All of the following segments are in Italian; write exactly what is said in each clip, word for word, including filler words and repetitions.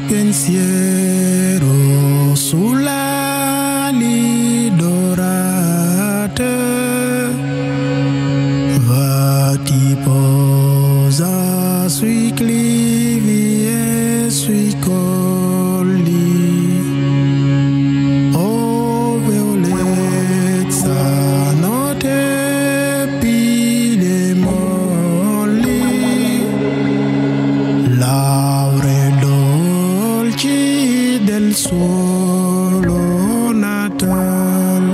pensiero sulla ali dorate, va ti posa sui clivi e sui colli, oh violezza notte pile molli, laure dolci del suolo natal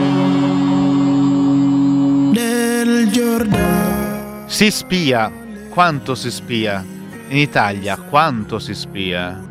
del Giordano. Si spia, quanto si spia? In Italia, quanto si spia?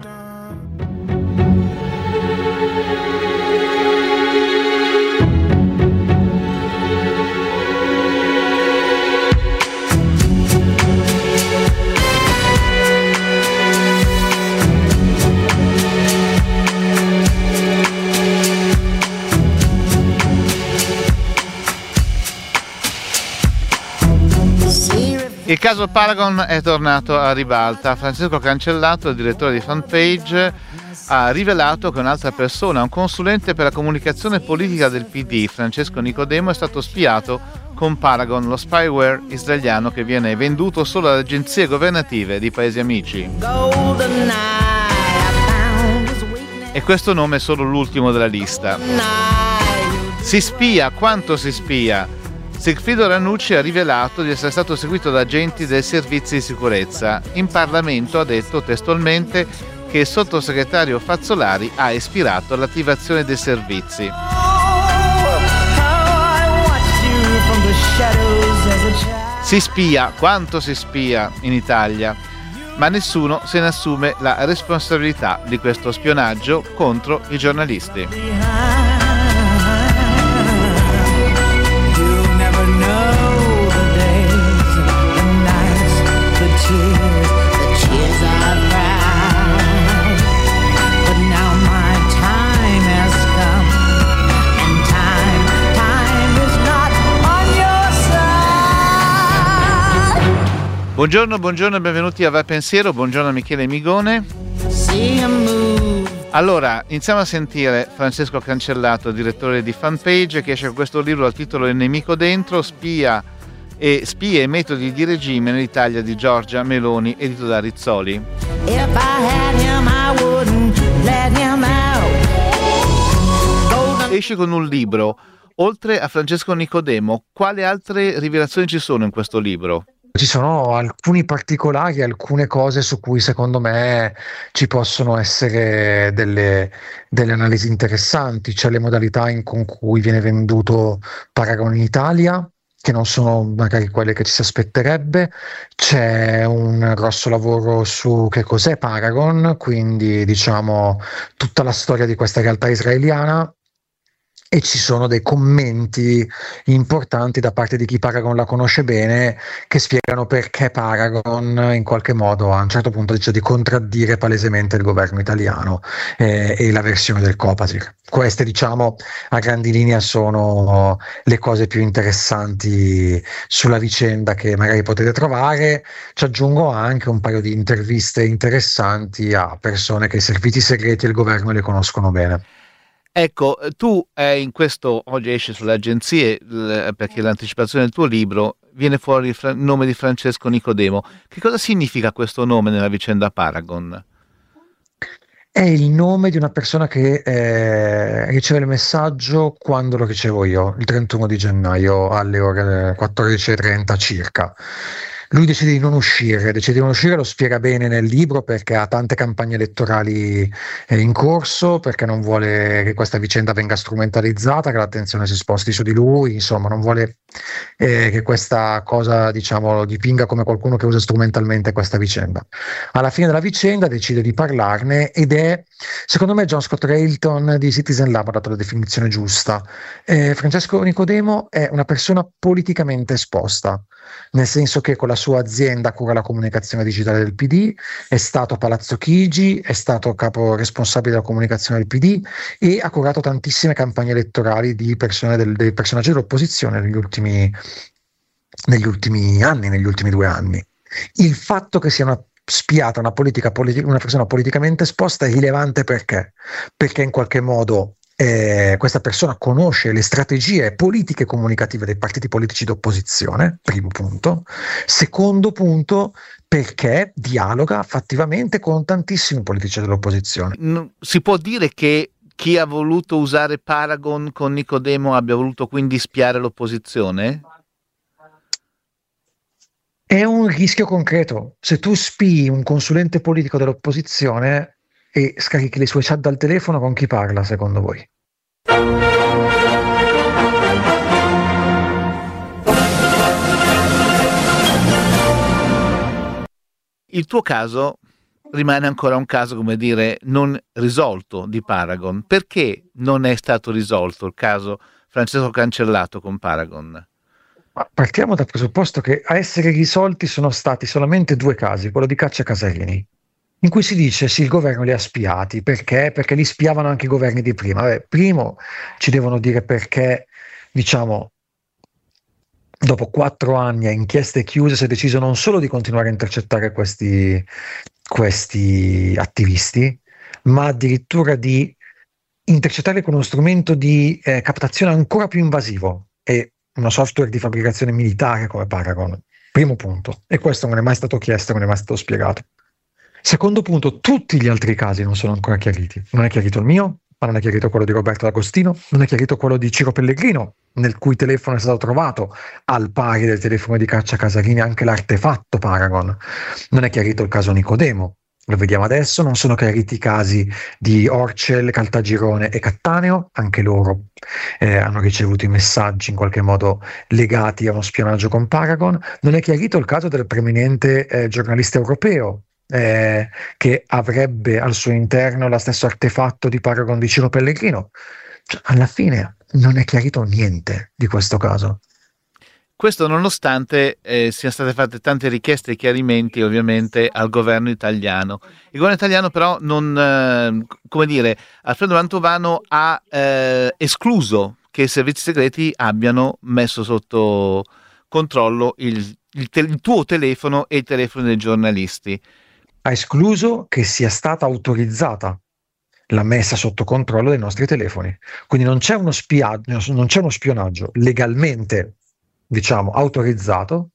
Il caso Paragon è tornato a ribalta. Francesco Cancellato, il direttore di Fanpage, ha rivelato che un'altra persona, un consulente per la comunicazione politica del P D, Francesco Nicodemo, è stato spiato con Paragon, lo spyware israeliano che viene venduto solo alle agenzie governative di paesi amici. E questo nome è solo l'ultimo della lista. Si spia, quanto si spia? Sigfrido Ranucci ha rivelato di essere stato seguito da agenti dei servizi di sicurezza. In Parlamento ha detto testualmente che il sottosegretario Fazzolari ha ispirato all'attivazione dei servizi. Si spia, quanto si spia in Italia, ma nessuno se ne assume la responsabilità di questo spionaggio contro i giornalisti. Buongiorno, buongiorno e benvenuti a Va Pensiero, buongiorno a Michele Migone. Allora, iniziamo a sentire Francesco Cancellato, direttore di Fanpage, che esce con questo libro dal titolo Il nemico dentro, spia e spie e metodi di regime nell'Italia di Giorgia Meloni, edito da Rizzoli. Esce con un libro. Oltre a Francesco Nicodemo, quali altre rivelazioni ci sono in questo libro? Ci sono alcuni particolari, alcune cose su cui secondo me ci possono essere delle, delle analisi interessanti. C'è le modalità in con cui viene venduto Paragon in Italia, che non sono magari quelle che ci si aspetterebbe. C'è un grosso lavoro su che cos'è Paragon, quindi diciamo tutta la storia di questa realtà israeliana. E ci sono dei commenti importanti da parte di chi Paragon la conosce bene, che spiegano perché Paragon in qualche modo a un certo punto dice di contraddire palesemente il governo italiano eh, e la versione del Copasir. Queste, diciamo, a grandi linee sono le cose più interessanti sulla vicenda che magari potete trovare. Ci aggiungo anche un paio di interviste interessanti a persone che i servizi segreti e il governo le conoscono bene. Ecco, tu eh, in questo, oggi esce sulle agenzie, l- perché l'anticipazione del tuo libro viene fuori il fra- nome di Francesco Nicodemo. Che cosa significa questo nome nella vicenda Paragon? È il nome di una persona che eh, riceve il messaggio quando lo ricevo io, il trentuno di gennaio alle ore quattordici e trenta circa. Lui decide di non uscire, decide di non uscire, lo spiega bene nel libro perché ha tante campagne elettorali eh, in corso, perché non vuole che questa vicenda venga strumentalizzata, che l'attenzione si sposti su di lui, insomma non vuole eh, che questa cosa, diciamo, lo dipinga come qualcuno che usa strumentalmente questa vicenda. Alla fine della vicenda decide di parlarne ed è, secondo me, John Scott Railton di Citizen Lab ha dato la definizione giusta. Eh, Francesco Nicodemo è una persona politicamente esposta, nel senso che con la sua azienda cura la comunicazione digitale del P D, è stato a Palazzo Chigi, è stato capo responsabile della comunicazione del P D e ha curato tantissime campagne elettorali di persone del, dei personaggi dell'opposizione negli ultimi, negli ultimi anni, negli ultimi due anni. Il fatto che sia una spiata una, politica, politi- una persona politicamente esposta è rilevante perché? Perché in qualche modo eh, questa persona conosce le strategie politiche e comunicative dei partiti politici d'opposizione, primo punto. Secondo punto, perché dialoga fattivamente con tantissimi politici dell'opposizione. N- si può dire che chi ha voluto usare Paragon con Nicodemo abbia voluto quindi spiare l'opposizione? È un rischio concreto. Se tu spii un consulente politico dell'opposizione e scarichi le sue chat dal telefono, con chi parla, secondo voi? Il tuo caso rimane ancora un caso, come dire, non risolto di Paragon. Perché non è stato risolto il caso Francesco Cancellato con Paragon? Ma partiamo dal presupposto che a essere risolti sono stati solamente due casi, quello di Caccia Casarini, in cui si dice sì, il governo li ha spiati. Perché? Perché li spiavano anche i governi di prima. Vabbè, primo ci devono dire perché, diciamo, dopo quattro anni a inchieste chiuse si è deciso non solo di continuare a intercettare questi, questi attivisti, ma addirittura di intercettarli con uno strumento di eh, captazione ancora più invasivo e uno software di fabbricazione militare come Paragon. Primo punto. E questo non è mai stato chiesto, non è mai stato spiegato. Secondo punto, tutti gli altri casi non sono ancora chiariti. Non è chiarito il mio, ma non è chiarito quello di Roberto D'Agostino, non è chiarito quello di Ciro Pellegrino, nel cui telefono è stato trovato, al pari del telefono di Caccia Casarini, anche l'artefatto Paragon. Non è chiarito il caso Nicodemo, lo vediamo adesso. Non sono chiariti i casi di Orcel, Caltagirone e Cattaneo, anche loro eh, hanno ricevuto i messaggi in qualche modo legati a uno spionaggio con Paragon. Non è chiarito il caso del preeminente eh, giornalista europeo eh, che avrebbe al suo interno lo stesso artefatto di Paragon di Ciro Pellegrino. Cioè, alla fine non è chiarito niente di questo caso. Questo nonostante eh, siano state fatte tante richieste e chiarimenti ovviamente al governo italiano. Il governo italiano però non, eh, come dire, Alfredo Mantovano ha eh, escluso che i servizi segreti abbiano messo sotto controllo il, il, te- il tuo telefono e i telefoni dei giornalisti. Ha escluso che sia stata autorizzata la messa sotto controllo dei nostri telefoni. Quindi non c'è uno spiaggio, non c'è uno spionaggio legalmente, diciamo, autorizzato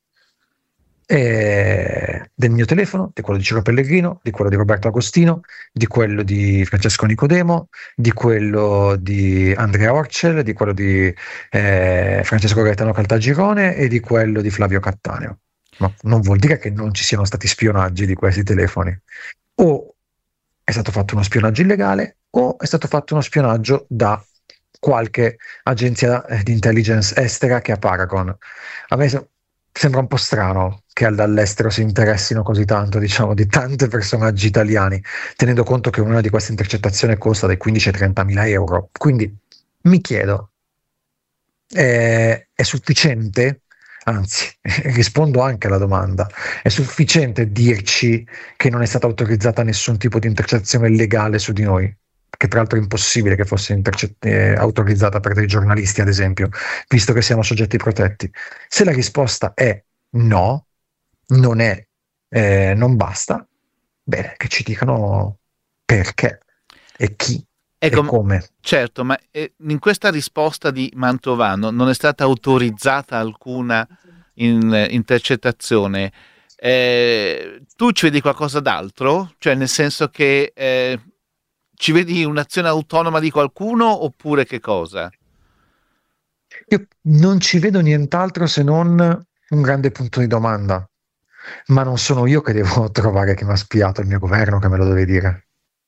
eh, del mio telefono, di quello di Ciro Pellegrino, di quello di Roberto Agostino, di quello di Francesco Nicodemo, di quello di Andrea Orcel, di quello di eh, Francesco Gaetano Caltagirone e di quello di Flavio Cattaneo. Ma non vuol dire che non ci siano stati spionaggi di questi telefoni. O è stato fatto uno spionaggio illegale o è stato fatto uno spionaggio da qualche agenzia di intelligence estera che ha Paragon. A me se- sembra un po' strano che dall'estero si interessino così tanto, diciamo, di tanti personaggi italiani, tenendo conto che una di queste intercettazioni costa dai quindici ai trenta mila euro. Quindi mi chiedo, è, è sufficiente? Anzi, rispondo anche alla domanda: è sufficiente dirci che non è stata autorizzata nessun tipo di intercettazione legale su di noi? Che tra l'altro è impossibile che fosse intercett- eh, autorizzata per dei giornalisti, ad esempio, visto che siamo soggetti protetti. Se la risposta è no, non è, eh, non basta, bene, che ci dicano perché e chi Ecco, e come. certo, ma eh, in questa risposta di Mantovano non è stata autorizzata alcuna in- eh, intercettazione. Eh, tu ci vedi qualcosa d'altro? Cioè, nel senso che eh, ci vedi un'azione autonoma di qualcuno oppure che cosa? Io non ci vedo nient'altro se non un grande punto di domanda, ma non sono io che devo trovare chi mi ha spiato, il mio governo che me lo deve dire.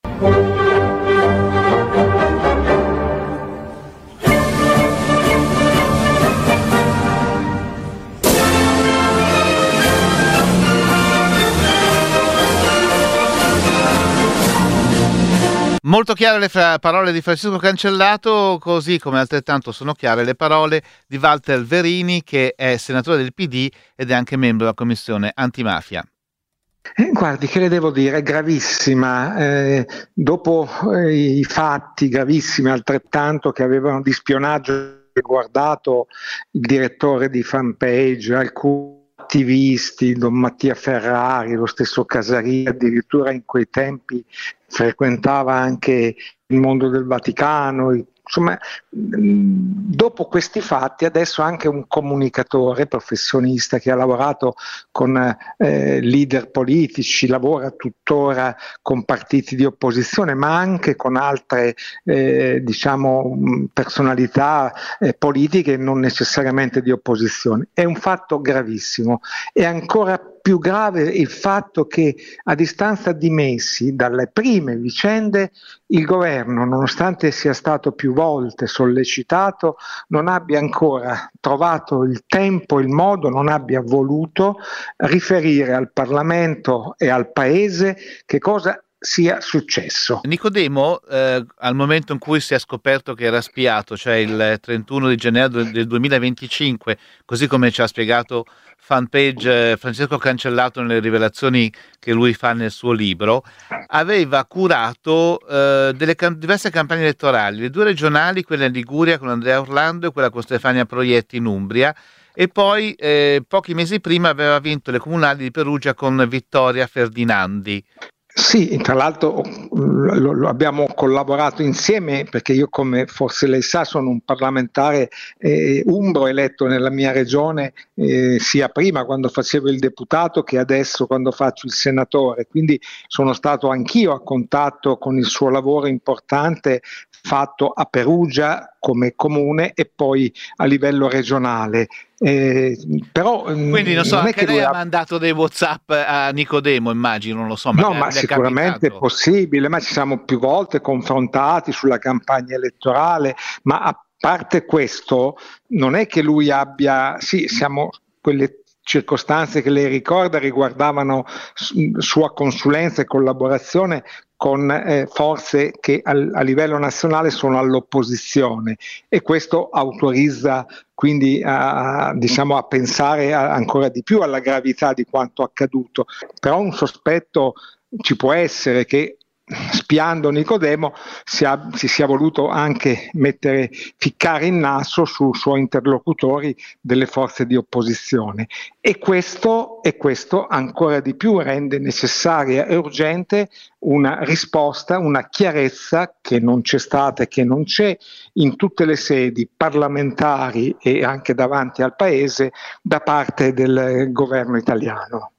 Molto chiare le fra- parole di Francesco Cancellato, così come altrettanto sono chiare le parole di Walter Verini, che è senatore del P D ed è anche membro della commissione antimafia. Eh, guardi, che le devo dire, è gravissima. Eh, dopo eh, i fatti gravissimi altrettanto che avevano di spionaggio riguardato il direttore di Fanpage, alcuni attivisti, Don Mattia Ferrari, lo stesso Casari, addirittura in quei tempi frequentava anche il mondo del Vaticano. Insomma, dopo questi fatti adesso anche un comunicatore professionista che ha lavorato con eh, leader politici, lavora tuttora con partiti di opposizione, ma anche con altre eh, diciamo personalità eh, politiche non necessariamente di opposizione. È un fatto gravissimo. È ancora più grave il fatto che a distanza di mesi dalle prime vicende il governo, nonostante sia stato più volte sollecitato, non abbia ancora trovato il tempo, il modo, non abbia voluto riferire al Parlamento e al Paese che cosa sia successo. Nicodemo, eh, al momento in cui si è scoperto che era spiato, cioè il trentuno di gennaio del duemilaventicinque, così come ci ha spiegato fanpage eh, Francesco Cancellato nelle rivelazioni che lui fa nel suo libro, aveva curato eh, delle cam- diverse campagne elettorali, le due regionali, quella in Liguria con Andrea Orlando e quella con Stefania Proietti in Umbria, e poi eh, pochi mesi prima aveva vinto le comunali di Perugia con Vittoria Ferdinandi. Sì, tra l'altro lo, lo abbiamo collaborato insieme perché io, come forse lei sa, sono un parlamentare eh, umbro eletto nella mia regione eh, sia prima quando facevo il deputato che adesso quando faccio il senatore, quindi sono stato anch'io a contatto con il suo lavoro importante fatto a Perugia come comune e poi a livello regionale. Eh, però quindi non so, non anche è che lei lui ha mandato dei WhatsApp a Nicodemo, immagino, non lo so. No, ma sicuramente è possibile, ma ci siamo più volte confrontati sulla campagna elettorale, ma a parte questo non è che lui abbia, sì, siamo quelle circostanze che lei ricorda riguardavano sua consulenza e collaborazione con eh, forze che al, a livello nazionale sono all'opposizione, e questo autorizza quindi a, diciamo, a pensare a, ancora di più alla gravità di quanto accaduto. Però un sospetto ci può essere che, spiando Nicodemo, si, ha, si sia voluto anche mettere, ficcare il naso su suoi interlocutori delle forze di opposizione, e questo, e questo ancora di più rende necessaria e urgente una risposta, una chiarezza che non c'è stata e che non c'è in tutte le sedi parlamentari e anche davanti al Paese da parte del governo italiano.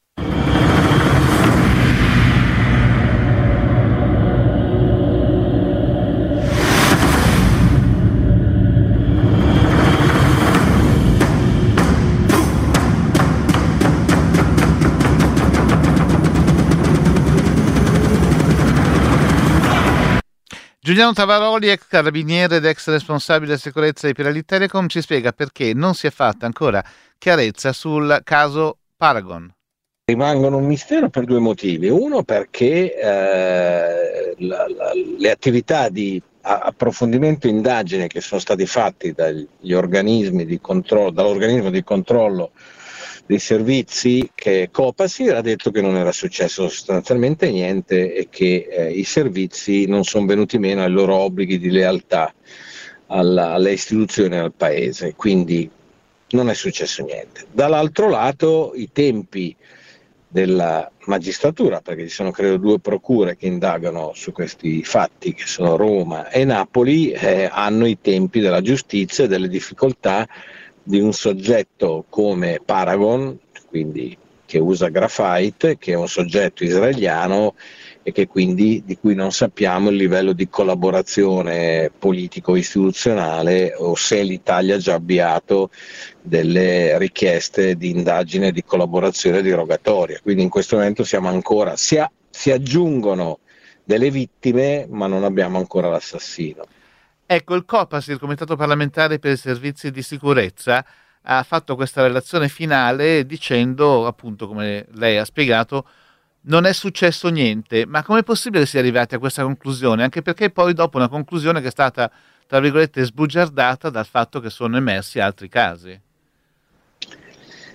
Giuliano Tavaroli, ex carabiniere ed ex responsabile sicurezza di Pirelli Telecom, ci spiega perché non si è fatta ancora chiarezza sul caso Paragon. Rimangono un mistero per due motivi. Uno, perché eh, la, la, le attività di approfondimento e indagine che sono stati fatti dagli organismi di controllo, dall'organismo di controllo dei servizi, che Copasir ha detto che non era successo sostanzialmente niente e che eh, i servizi non sono venuti meno ai loro obblighi di lealtà alla, alle istituzioni e al paese, quindi non è successo niente. Dall'altro lato i tempi della magistratura, perché ci sono credo due procure che indagano su questi fatti, che sono Roma e Napoli, eh, hanno i tempi della giustizia e delle difficoltà di un soggetto come Paragon, quindi che usa graphite, che è un soggetto israeliano e che quindi di cui non sappiamo il livello di collaborazione politico-istituzionale o se l'Italia ha già avviato delle richieste di indagine, di collaborazione, di rogatoria. Quindi in questo momento siamo ancora, si, a, si aggiungono delle vittime, ma non abbiamo ancora l'assassino. Ecco, il Copasir, il Comitato parlamentare per i servizi di sicurezza, ha fatto questa relazione finale dicendo, appunto, come lei ha spiegato, non è successo niente. Ma com'è possibile che sia arrivati a questa conclusione? Anche perché poi dopo una conclusione che è stata, tra virgolette, sbugiardata dal fatto che sono emersi altri casi.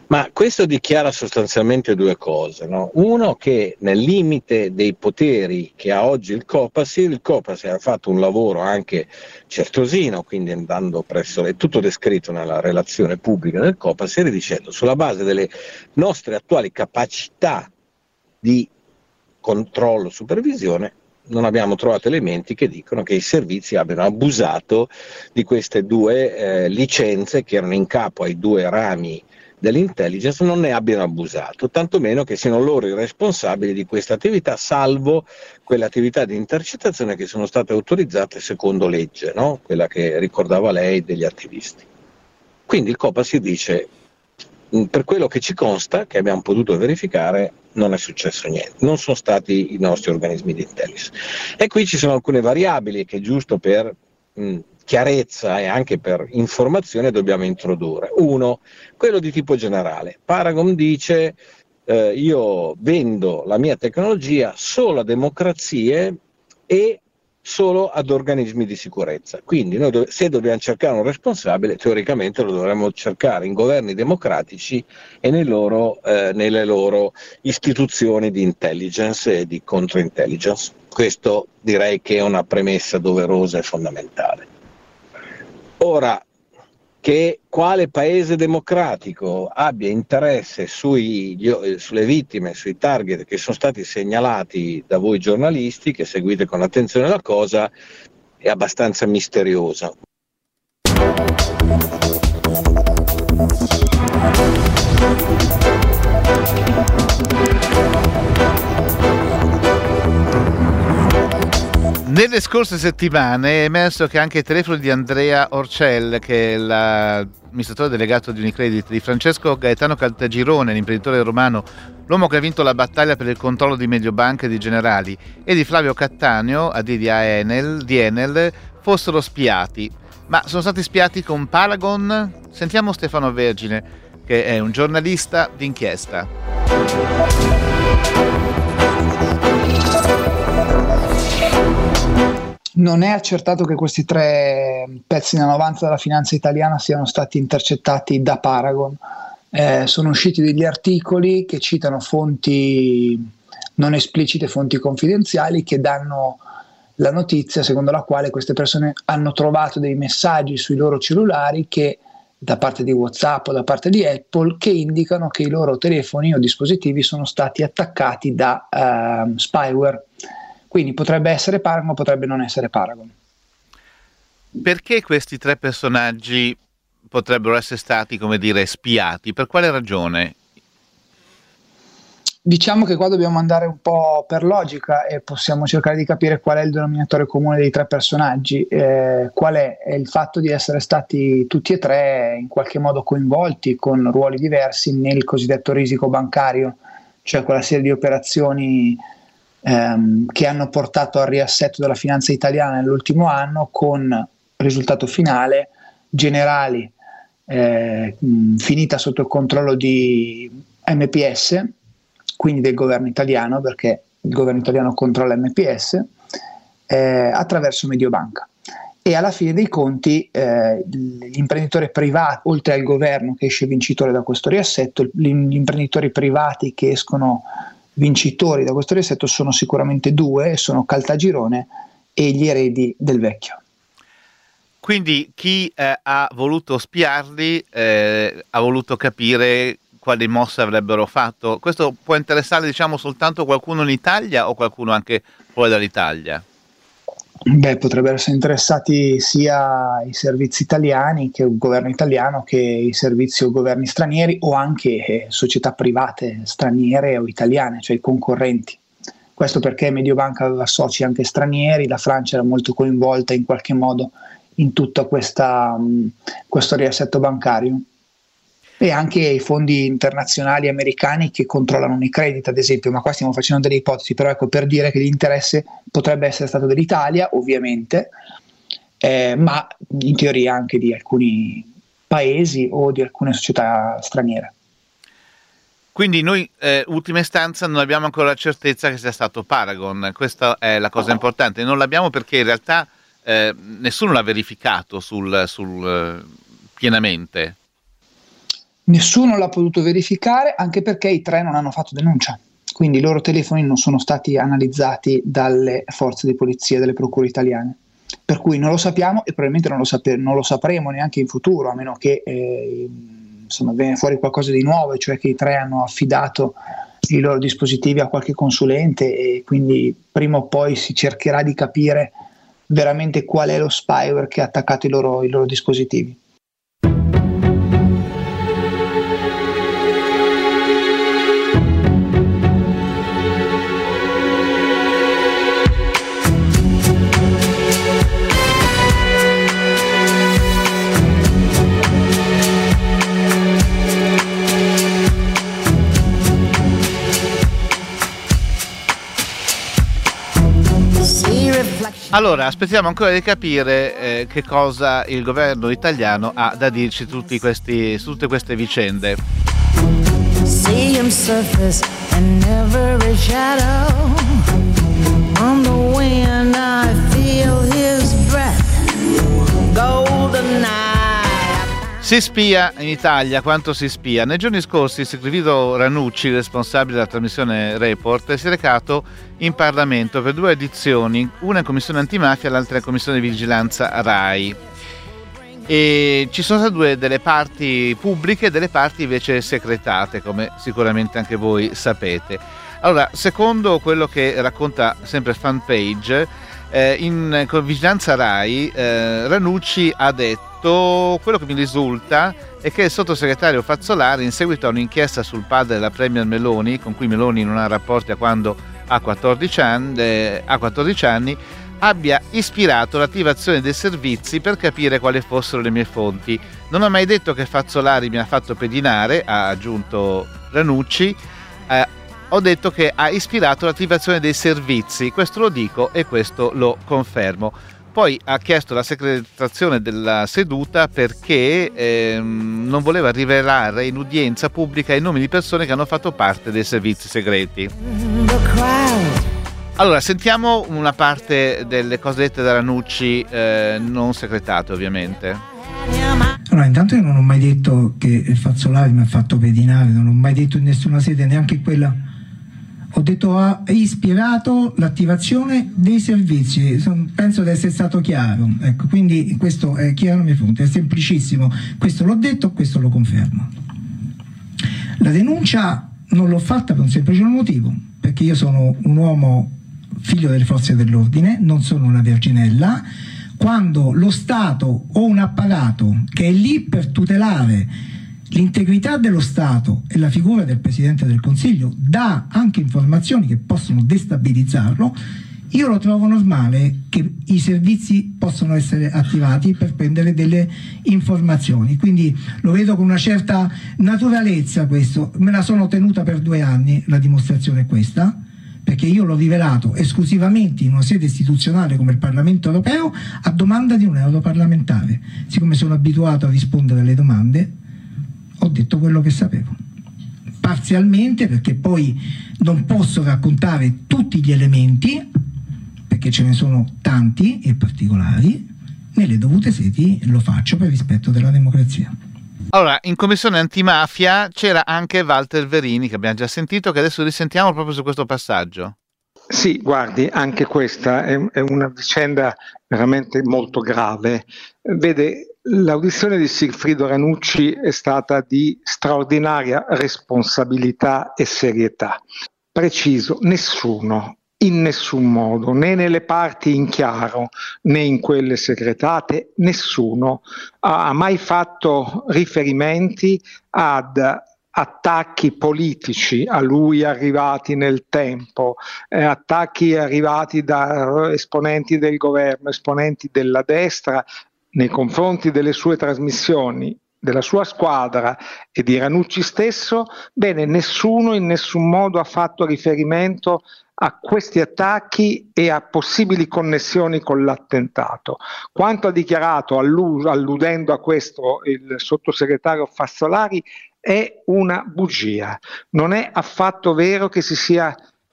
Ma questo dichiara sostanzialmente due cose, no? Uno, che nel limite dei poteri che ha oggi il Copasir, il Copasir ha fatto un lavoro anche certosino, quindi andando presso, è tutto descritto nella relazione pubblica del Copasir, dicendo sulla base delle nostre attuali capacità di controllo, supervisione, non abbiamo trovato elementi che dicono che i servizi abbiano abusato di queste due eh, licenze che erano in capo ai due rami dell'intelligence, non ne abbiano abusato, tantomeno che siano loro i responsabili di questa attività, salvo quelle attività di intercettazione che sono state autorizzate secondo legge, no? Quella che ricordava lei degli attivisti. Quindi il Copasir dice, per quello che ci consta, che abbiamo potuto verificare, non è successo niente, non sono stati i nostri organismi di intelligence. E qui ci sono alcune variabili che, giusto per mh, chiarezza e anche per informazione, dobbiamo introdurre. Uno, quello di tipo generale. Paragon dice eh, io vendo la mia tecnologia solo a democrazie e solo ad organismi di sicurezza. Quindi noi do- se dobbiamo cercare un responsabile, teoricamente lo dovremmo cercare in governi democratici e nei loro, eh, nelle loro istituzioni di intelligence e di controintelligence. Questo direi che è una premessa doverosa e fondamentale. Ora, che quale paese democratico abbia interesse sui, sulle vittime, sui target che sono stati segnalati da voi giornalisti, che seguite con attenzione la cosa, è abbastanza misteriosa. Nelle scorse settimane è emerso che anche i telefoni di Andrea Orcel, che è l'amministratore delegato di Unicredit, di Francesco Gaetano Caltagirone, l'imprenditore romano, l'uomo che ha vinto la battaglia per il controllo di Mediobanca e di Generali, e di Flavio Cattaneo, A D di Enel, di Enel, fossero spiati. Ma sono stati spiati con Paragon? Sentiamo Stefano Vergine, che è un giornalista d'inchiesta. Non è accertato che questi tre pezzi nell'avanza della finanza italiana siano stati intercettati da Paragon. Eh, sono usciti degli articoli che citano fonti non esplicite, fonti confidenziali, che danno la notizia secondo la quale queste persone hanno trovato dei messaggi sui loro cellulari che, da parte di WhatsApp o da parte di Apple, che indicano che i loro telefoni o dispositivi sono stati attaccati da uh, spyware. Quindi potrebbe essere Paragon, potrebbe non essere Paragon. Perché questi tre personaggi potrebbero essere stati, come dire, spiati? Per quale ragione? Diciamo che qua dobbiamo andare un po' per logica e possiamo cercare di capire qual è il denominatore comune dei tre personaggi. Eh, qual è? È il fatto di essere stati tutti e tre in qualche modo coinvolti con ruoli diversi nel cosiddetto risico bancario, cioè quella serie di operazioni ehm, che hanno portato al riassetto della finanza italiana nell'ultimo anno, con risultato finale Generali eh, mh, finita sotto il controllo di M P S, quindi del governo italiano, perché il governo italiano controlla M P S, eh, attraverso Mediobanca. E alla fine dei conti eh, l'imprenditore privato, oltre al governo che esce vincitore da questo riassetto, gli imprenditori privati che escono vincitori da questo riassetto sono sicuramente due, e sono Caltagirone e gli eredi del vecchio. Quindi chi eh, ha voluto spiarli eh, ha voluto capire quali mosse avrebbero fatto. Questo può interessare, diciamo, soltanto qualcuno in Italia o qualcuno anche fuori dall'Italia? Beh, potrebbero essere interessati sia i servizi italiani che il governo italiano, che i servizi o governi stranieri, o anche eh, società private straniere o italiane, cioè i concorrenti. Questo perché Mediobanca aveva soci anche stranieri, la Francia era molto coinvolta in qualche modo in tutto questa, mh, questo riassetto bancario. E anche i fondi internazionali americani che controllano Unicredit, ad esempio, ma qua stiamo facendo delle ipotesi, però ecco, per dire che l'interesse potrebbe essere stato dell'Italia, ovviamente, eh, ma in teoria anche di alcuni paesi o di alcune società straniere. Quindi noi, eh, ultima istanza, non abbiamo ancora la certezza che sia stato Paragon, questa è la cosa importante, non l'abbiamo perché in realtà eh, nessuno l'ha verificato sul, sul, pienamente. Nessuno l'ha potuto verificare, anche perché i tre non hanno fatto denuncia, quindi i loro telefoni non sono stati analizzati dalle forze di polizia delle procure italiane, per cui non lo sappiamo e probabilmente non lo, sape- non lo sapremo neanche in futuro, a meno che eh, insomma viene fuori qualcosa di nuovo, cioè che i tre hanno affidato i loro dispositivi a qualche consulente, e quindi prima o poi si cercherà di capire veramente qual è lo spyware che ha attaccato i loro, i loro dispositivi. Allora, aspettiamo ancora di capire eh, che cosa il governo italiano ha da dirci su, tutti questi, su tutte queste vicende. See him surface and never a shadow. On the wind I feel his breath. Golden night. Si spia in Italia, quanto si spia? Nei giorni scorsi Sigfrido Ranucci, responsabile della trasmissione Report, si è recato in Parlamento per due edizioni, una in Commissione Antimafia e l'altra in Commissione Vigilanza RAI. E ci sono state due delle parti pubbliche e delle parti invece segretate, come sicuramente anche voi sapete. Allora, secondo quello che racconta sempre Fanpage, eh, in con Vigilanza RAI eh, Ranucci ha detto: quello che mi risulta è che il sottosegretario Fazzolari, in seguito a un'inchiesta sul padre della Premier Meloni, con cui Meloni non ha rapporti da quando ha quattordici anni, eh, ha quattordici anni, abbia ispirato l'attivazione dei servizi per capire quali fossero le mie fonti. Non ho mai detto che Fazzolari mi ha fatto pedinare, ha aggiunto Ranucci, eh, ho detto che ha ispirato l'attivazione dei servizi, questo lo dico e questo lo confermo. Poi ha chiesto la secretazione della seduta perché ehm, non voleva rivelare in udienza pubblica i nomi di persone che hanno fatto parte dei servizi segreti. Allora, sentiamo una parte delle cose dette da Ranucci, eh, non segretate ovviamente. Allora, intanto io non ho mai detto che Fazzolari mi ha fatto pedinare, non ho mai detto in nessuna sede, neanche quella. Ho detto ha ispirato l'attivazione dei servizi, penso di essere stato chiaro, ecco, quindi questo è chiaro, mie fonti, è semplicissimo, questo l'ho detto, questo lo confermo. La denuncia non l'ho fatta per un semplice motivo, perché io sono un uomo figlio delle forze dell'ordine, non sono una verginella. Quando lo Stato o un apparato che è lì per tutelare l'integrità dello Stato e la figura del Presidente del Consiglio dà anche informazioni che possono destabilizzarlo, io lo trovo normale che i servizi possano essere attivati per prendere delle informazioni, quindi lo vedo con una certa naturalezza questo, me la sono tenuta per due anni, la dimostrazione è questa, perché io l'ho rivelato esclusivamente in una sede istituzionale come il Parlamento Europeo a domanda di un europarlamentare. Siccome sono abituato a rispondere alle domande, ho detto quello che sapevo, parzialmente, perché poi non posso raccontare tutti gli elementi, perché ce ne sono tanti e particolari, nelle dovute sedi lo faccio per rispetto della democrazia. Allora, in Commissione Antimafia c'era anche Walter Verini, che abbiamo già sentito, che adesso risentiamo proprio su questo passaggio. Sì, guardi, anche questa è, è una vicenda veramente molto grave. Vede, l'audizione di Sigfrido Ranucci è stata di straordinaria responsabilità e serietà. Preciso, nessuno, in nessun modo, né nelle parti in chiaro né in quelle segretate, nessuno ha mai fatto riferimenti ad attacchi politici a lui arrivati nel tempo, eh, attacchi arrivati da esponenti del governo, esponenti della destra nei confronti delle sue trasmissioni, della sua squadra e di Ranucci stesso. Bene, nessuno in nessun modo ha fatto riferimento a questi attacchi e a possibili connessioni con l'attentato. Quanto ha dichiarato, allu- alludendo a questo, il sottosegretario Fazzolari, è una bugia. Non è affatto vero che si sia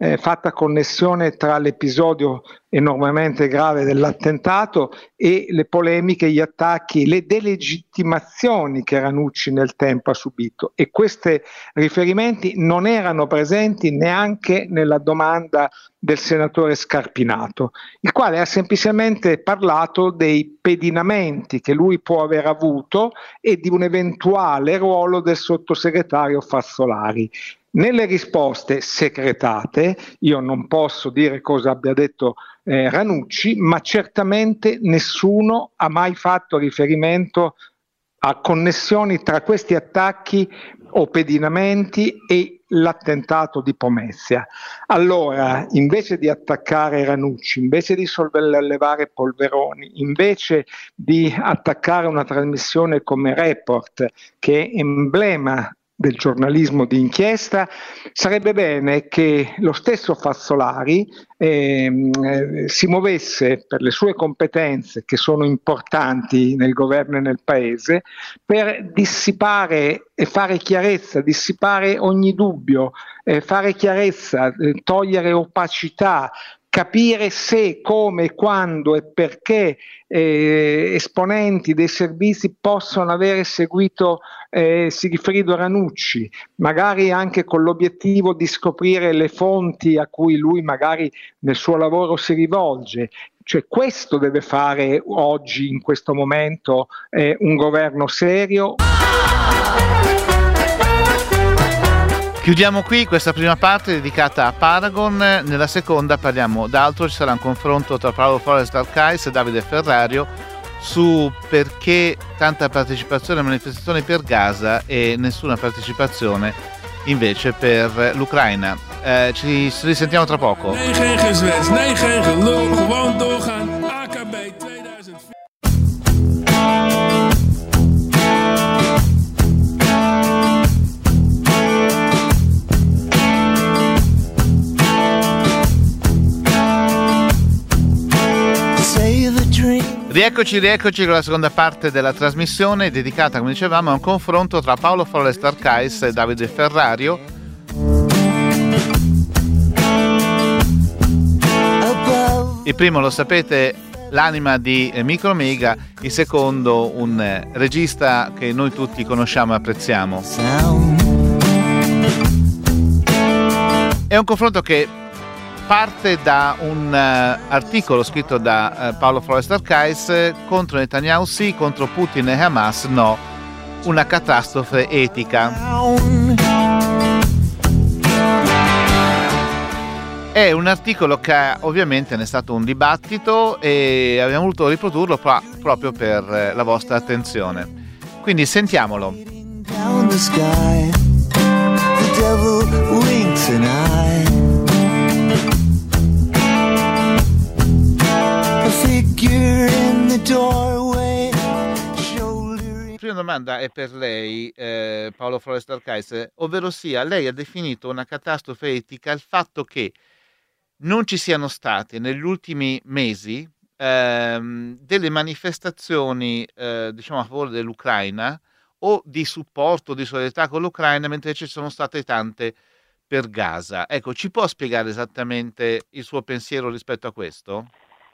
eh, fatta connessione tra l'episodio enormemente grave dell'attentato e le polemiche, gli attacchi, le delegittimazioni che Ranucci nel tempo ha subito, e questi riferimenti non erano presenti neanche nella domanda del senatore Scarpinato, il quale ha semplicemente parlato dei pedinamenti che lui può aver avuto e di un eventuale ruolo del sottosegretario Fazzolari. Nelle risposte secretate io non posso dire cosa abbia detto eh, Ranucci, ma certamente nessuno ha mai fatto riferimento a connessioni tra questi attacchi o pedinamenti e l'attentato di Pomezia. Allora, invece di attaccare Ranucci, invece di sollevare polveroni, invece di attaccare una trasmissione come Report, che è emblema del giornalismo di inchiesta, sarebbe bene che lo stesso Fazzolari eh, eh, si muovesse per le sue competenze, che sono importanti nel governo e nel paese, per dissipare e fare chiarezza, dissipare ogni dubbio, eh, fare chiarezza, eh, togliere opacità, capire se, come, quando e perché eh, esponenti dei servizi possono avere seguito eh, Sigfrido Ranucci, magari anche con l'obiettivo di scoprire le fonti a cui lui magari nel suo lavoro si rivolge. Cioè, questo deve fare oggi, in questo momento, eh, un governo serio. Chiudiamo qui questa prima parte dedicata a Paragon. Nella seconda parliamo d'altro, ci sarà un confronto tra Paolo Forest Arcais e Davide Ferrario su perché tanta partecipazione alle manifestazioni per Gaza e nessuna partecipazione invece per l'Ucraina. Eh, ci risentiamo tra poco. Nee, geen gezwets, nee, geen gelul, gewoon doorgaan. A K B tweeduizend vier. Rieccoci, rieccoci con la seconda parte della trasmissione dedicata, come dicevamo, a un confronto tra Paolo Forest Arcais e Davide Ferrario. Il primo, lo sapete, l'anima di Micromega, il secondo un regista che noi tutti conosciamo e apprezziamo. È un confronto che parte da un uh, articolo scritto da uh, Paolo Forest Arcais: contro Netanyahu sì, contro Putin e Hamas no, una catastrofe etica. È un articolo che ovviamente ne è stato un dibattito e abbiamo voluto riprodurlo pro- proprio per uh, la vostra attenzione. Quindi sentiamolo. Down the sky, the devil winks an eye. La prima domanda è per lei, eh, Paolo Forest Arcais, ovvero sia, lei ha definito una catastrofe etica il fatto che non ci siano state negli ultimi mesi ehm, delle manifestazioni eh, diciamo a favore dell'Ucraina o di supporto, di solidarietà con l'Ucraina, mentre ci sono state tante per Gaza. Ecco, ci può spiegare esattamente il suo pensiero rispetto a questo?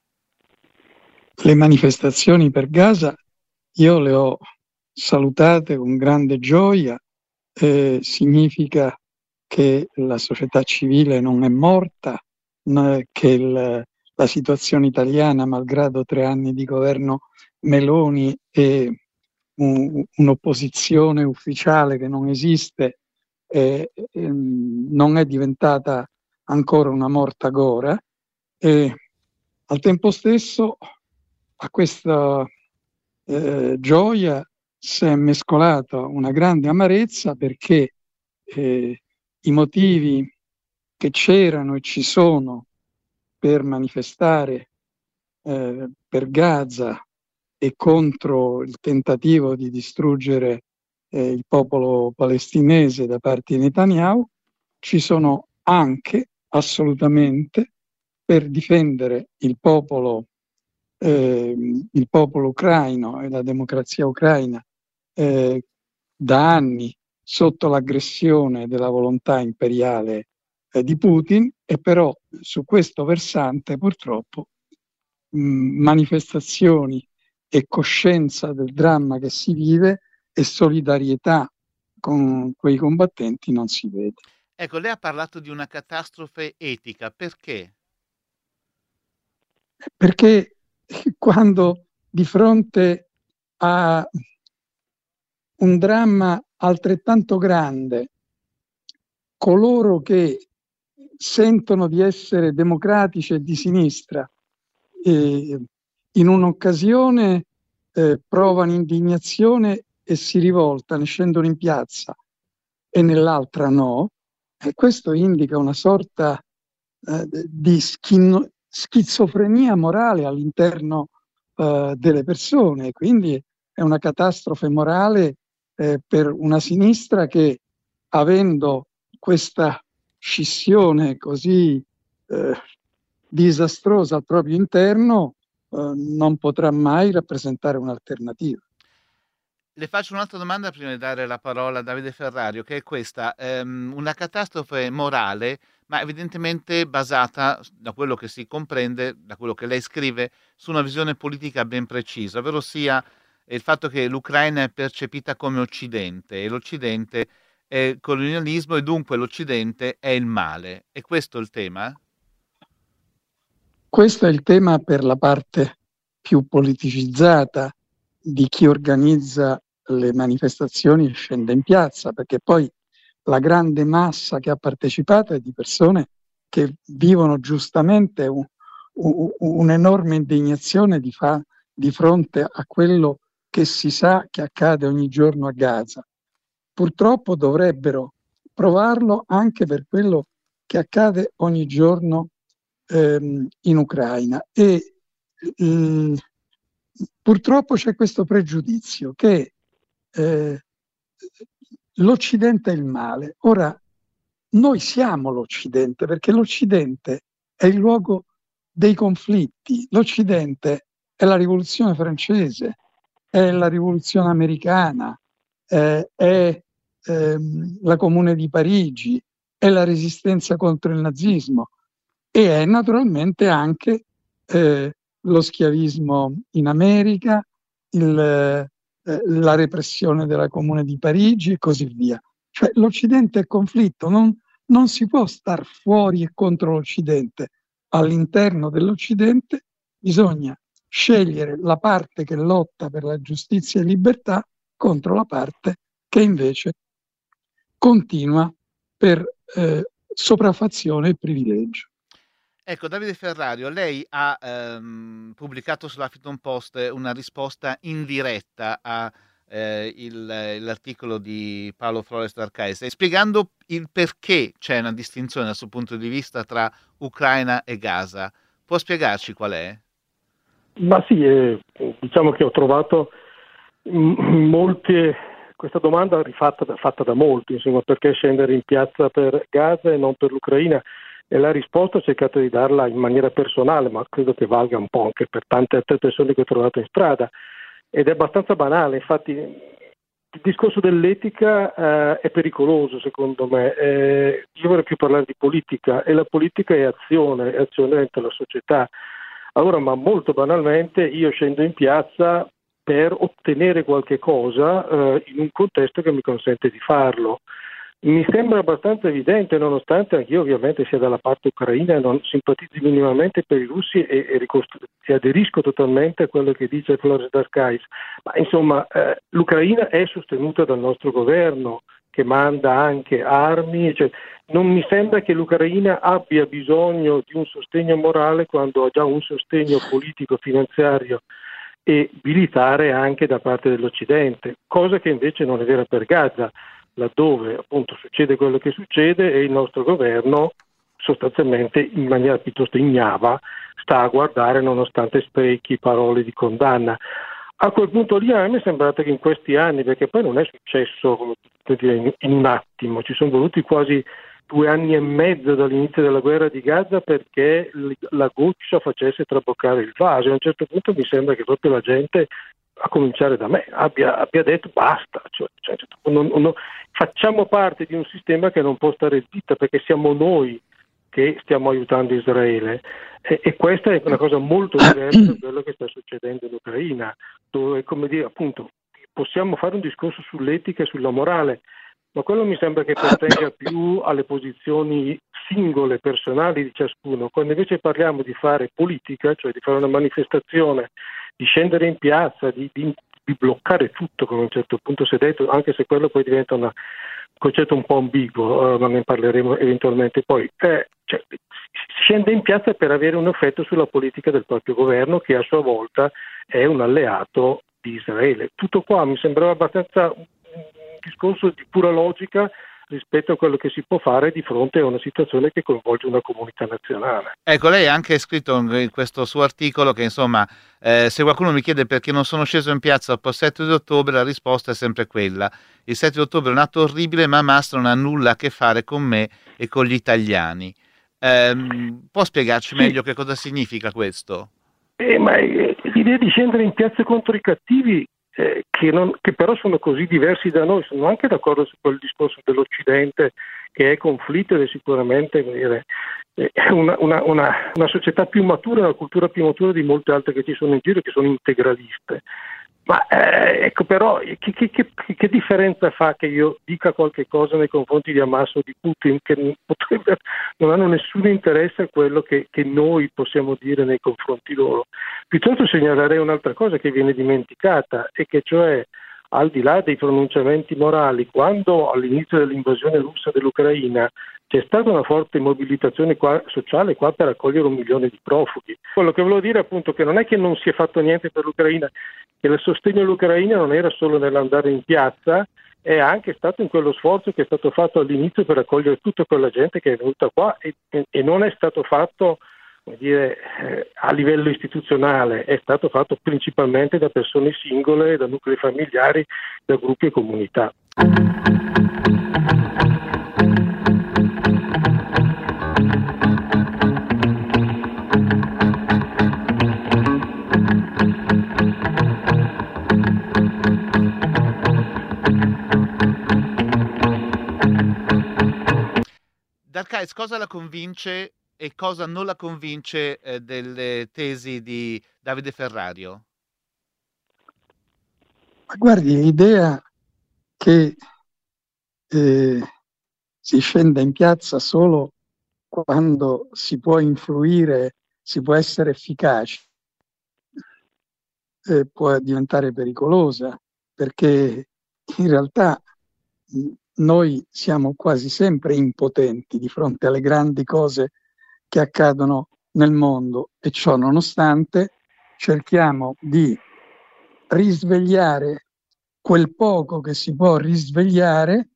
Le manifestazioni per Gaza io le ho salutate con grande gioia, eh, significa che la società civile non è morta, che il, la situazione italiana, malgrado tre anni di governo Meloni e un, un'opposizione ufficiale che non esiste, eh, eh, non è diventata ancora una morta gora, e al tempo stesso a questa eh, gioia si è mescolata una grande amarezza, perché eh, i motivi che c'erano e ci sono per manifestare eh, per Gaza e contro il tentativo di distruggere eh, il popolo palestinese da parte di Netanyahu ci sono anche assolutamente per difendere il popolo Eh, il popolo ucraino e la democrazia ucraina eh, da anni sotto l'aggressione della volontà imperiale eh, di Putin, e però su questo versante purtroppo mh, manifestazioni e coscienza del dramma che si vive e solidarietà con quei combattenti non si vede. Ecco, lei ha parlato di una catastrofe etica, perché? Perché quando di fronte a un dramma altrettanto grande, coloro che sentono di essere democratici e di sinistra eh, in un'occasione eh, provano indignazione e si rivoltano, scendono in piazza, e nell'altra no, e questo indica una sorta eh, di schino, schizofrenia morale all'interno eh, delle persone. Quindi è una catastrofe morale eh, per una sinistra che, avendo questa scissione così eh, disastrosa al proprio interno, eh, non potrà mai rappresentare un'alternativa. Le faccio un'altra domanda prima di dare la parola a Davide Ferrario, che è questa: ehm, una catastrofe morale, ma evidentemente basata, da quello che si comprende, da quello che lei scrive, su una visione politica ben precisa, ovvero sia il fatto che l'Ucraina è percepita come Occidente e l'Occidente è colonialismo e dunque l'Occidente è il male. E questo è il tema? Questo è il tema per la parte più politicizzata di chi organizza le manifestazioni e scende in piazza, perché poi la grande massa che ha partecipato è di persone che vivono giustamente un, un, un'enorme indignazione di, fa, di fronte a quello che si sa che accade ogni giorno a Gaza. Purtroppo dovrebbero provarlo anche per quello che accade ogni giorno ehm, in Ucraina. E eh, purtroppo c'è questo pregiudizio che eh, l'Occidente è il male. Ora, noi siamo l'Occidente, perché l'Occidente è il luogo dei conflitti. L'Occidente è la rivoluzione francese, è la rivoluzione americana, eh, è ehm, la Comune di Parigi, è la resistenza contro il nazismo e è naturalmente anche eh, lo schiavismo in America, il, eh, la repressione della Comune di Parigi e così via. Cioè l'Occidente è conflitto, non, non si può star fuori e contro l'Occidente. All'interno dell'Occidente bisogna scegliere la parte che lotta per la giustizia e libertà contro la parte che invece continua per eh, sopraffazione e privilegio. Ecco, Davide Ferrario, lei ha ehm, pubblicato sull'Huffington Post una risposta indiretta a eh, il, l'articolo di Paolo Flores d'Arcaise, spiegando il perché c'è una distinzione dal suo punto di vista tra Ucraina e Gaza. Può spiegarci qual è? Ma sì, eh, diciamo che ho trovato m- molte, questa domanda rifatta da, fatta da molti, insomma, perché scendere in piazza per Gaza e non per l'Ucraina? E la risposta ho cercato di darla in maniera personale, ma credo che valga un po' anche per tante altre persone che ho trovato in strada, ed è abbastanza banale. Infatti il discorso dell'etica eh, è pericoloso secondo me. Eh, io vorrei più parlare di politica, e la politica è azione, è azione dentro la società. Allora, ma molto banalmente, io scendo in piazza per ottenere qualche cosa eh, in un contesto che mi consente di farlo. Mi sembra abbastanza evidente, nonostante anch'io ovviamente sia dalla parte ucraina e non simpatizzi minimamente per i russi e, e, ricostru- e aderisco totalmente a quello che dice Flores d'Arcaise, ma insomma eh, l'Ucraina è sostenuta dal nostro governo, che manda anche armi, cioè, non mi sembra che l'Ucraina abbia bisogno di un sostegno morale quando ha già un sostegno politico, finanziario e militare anche da parte dell'Occidente, cosa che invece non è vera per Gaza, laddove appunto succede quello che succede e il nostro governo sostanzialmente in maniera piuttosto ignava sta a guardare nonostante sprechi, parole di condanna. A quel punto lì a me è sembrato che in questi anni, perché poi non è successo come dire, in, in un attimo, ci sono voluti quasi due anni e mezzo dall'inizio della guerra di Gaza perché la goccia facesse traboccare il vaso, e a un certo punto mi sembra che proprio la gente, a cominciare da me, abbia, abbia detto basta, cioè, cioè, non, non, facciamo parte di un sistema che non può stare zitta, perché siamo noi che stiamo aiutando Israele, e, e questa è una cosa molto diversa da quello che sta succedendo in Ucraina, dove, come dire, appunto, possiamo fare un discorso sull'etica e sulla morale, ma quello mi sembra che pertenga più alle posizioni singole, personali di ciascuno. Quando invece parliamo di fare politica, cioè di fare una manifestazione, di scendere in piazza, di, di, di bloccare tutto, come a un certo punto si è detto, anche se quello poi diventa una, un concetto un po' ambiguo, uh, ma ne parleremo eventualmente poi. Eh, cioè, si scende in piazza per avere un effetto sulla politica del proprio governo, che a sua volta è un alleato di Israele. Tutto qua mi sembrava abbastanza un discorso di pura logica rispetto a quello che si può fare di fronte a una situazione che coinvolge una comunità nazionale. Ecco, lei ha anche scritto in questo suo articolo che, insomma, eh, se qualcuno mi chiede perché non sono sceso in piazza dopo il sette di ottobre, la risposta è sempre quella: il sette di ottobre è un atto orribile, ma Hamas non ha nulla a che fare con me e con gli italiani. Eh, può spiegarci sì. meglio che cosa significa questo? Eh, ma eh, l'idea di scendere in piazza contro i cattivi, eh, che, non, che però sono così diversi da noi, sono anche d'accordo su quel discorso dell'Occidente che è conflitto ed è sicuramente dire, è una, una, una, una società più matura, una cultura più matura di molte altre che ci sono in giro, che sono integraliste. Ma eh, ecco, però che, che, che, che differenza fa che io dica qualche cosa nei confronti di Hamas o di Putin, che non, potrebbe, non hanno nessun interesse a quello che, che noi possiamo dire nei confronti loro? Piuttosto segnalerei un'altra cosa che viene dimenticata, e che cioè, al di là dei pronunciamenti morali, quando all'inizio dell'invasione russa dell'Ucraina c'è stata una forte mobilitazione qua, sociale qua per accogliere un milione di profughi. Quello che volevo dire appunto che non è che non si è fatto niente per l'Ucraina, che il sostegno all'Ucraina non era solo nell'andare in piazza, è anche stato in quello sforzo che è stato fatto all'inizio per accogliere tutta quella gente che è venuta qua, e, e non è stato fatto, come dire, eh, a livello istituzionale, è stato fatto principalmente da persone singole, da nuclei familiari, da gruppi e comunità. Darkais, cosa la convince e cosa non la convince eh, delle tesi di Davide Ferrario? Ma guardi, l'idea che eh, si scenda in piazza solo quando si può influire, si può essere efficaci, eh, può diventare pericolosa, perché in realtà mh, noi siamo quasi sempre impotenti di fronte alle grandi cose che accadono nel mondo, e ciò nonostante cerchiamo di risvegliare quel poco che si può risvegliare,